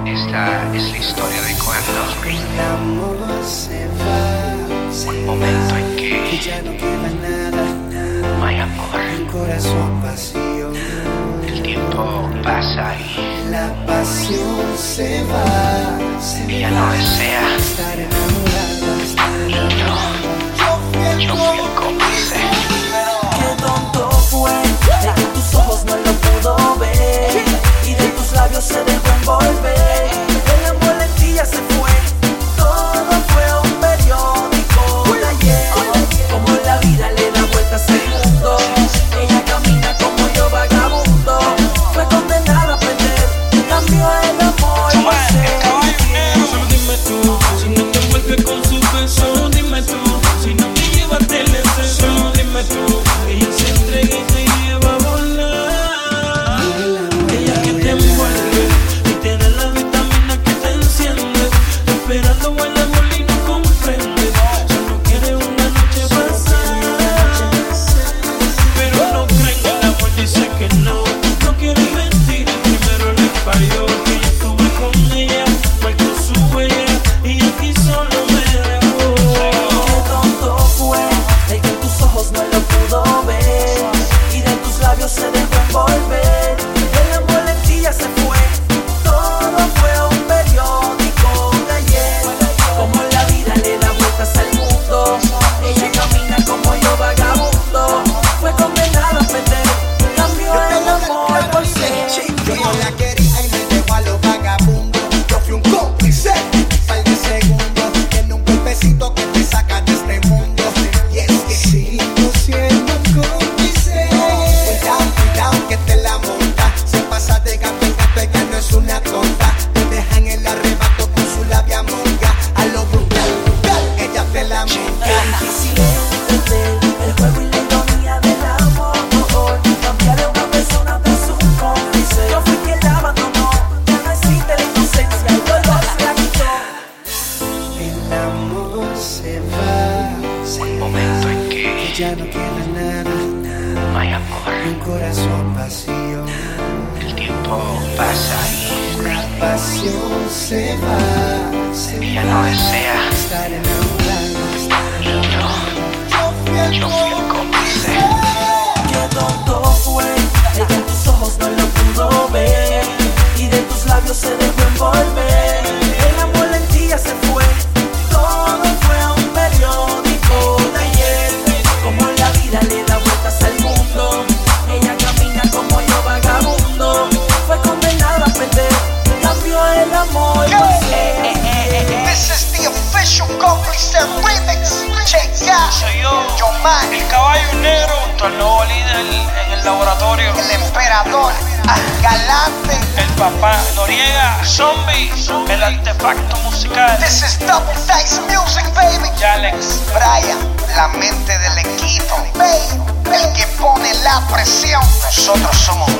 Esta es la historia de cuando El amor se va, un momento en y que ya no queda nada, no hay amor. un corazón vacío. El tiempo pasa y La pasión se va, ella no desea. estar enamorada, estar enamorada. Yo fui el cómplice. Qué tonto fue, el que tus ojos no lo pudo ver y de tus labios se dejó envolver. El amor lentilla se fue, todo fue un periódico de ayer. Como la vida le da vueltas al mundo, ella camina como yo vagabundo. Fue condenada a perder, cambió el amor por ser. Solo dime tú, si no te envuelve con su beso, dime tú, si no te llevas del exceso, solo dime tú, ella se entrega y te lleva a volar. Ella que te envuelve y te da la vitamina que te enciende, esperando el amor y no comprende, solo quiere una noche pasar, pero no cree en el amor, dice que no quiere mentir, primero le falló, que yo estuve con ella, marcó su huella y aquí solo me dejó. Qué tonto fue, el que tus ojos no lo pudo ver y de tus labios se dejó envolver. El amor lentilla se fue, todo fue un periódico de ayer. Como la vida le da vueltas al mundo, ella camina como yo vagabundo. Fue condenada a perder, cambió el amor por ser. Yo no la quería y me dejó a los vagabundos. Yo fui un cómplice, par de segundos, en un golpecito que te saca de este mundo. Y es que sigo siendo cómplice. Cuidado que te la monta. Se pasa de gato en gato, ella no es una tonta. Te dejan el arrebato con su labia monga. A lo brutal, ella te la monta. Qué difícil es entender el juego y la ironía del amor. Cambiar a una persona de su cómplice. Yo fui quien la abandonó, ya no existe la inocencia, el dolor se la quitó. El amor se va, Un momento en que ya no queda nada, no hay amor. un corazón vacío. El tiempo pasa y La pasión se va, ella no desea. estar enamorada, estar enamorada. Yo fui el cómplice. Qué tonto fue, el que tus ojos no lo pudo ver y de tus labios se dejó envolver. El amor lentilla se fue, todo fue un periódico de ayer. Como la vida le da vueltas al mundo, ella camina como yo vagabundo. Fue condenada a perder, cambió el amor por ser. This is the official Cómplice Remix. Check out. Soy yo, John Man, el caballo negro, junto al nuevo líder en el laboratorio, el emperador, Galante. el papá Noriega, Zombie, el artefacto musical, This is Double Dice Music, baby. Jalex. Brian, la mente del equipo. Babe, el que pone la presión. Nosotros somos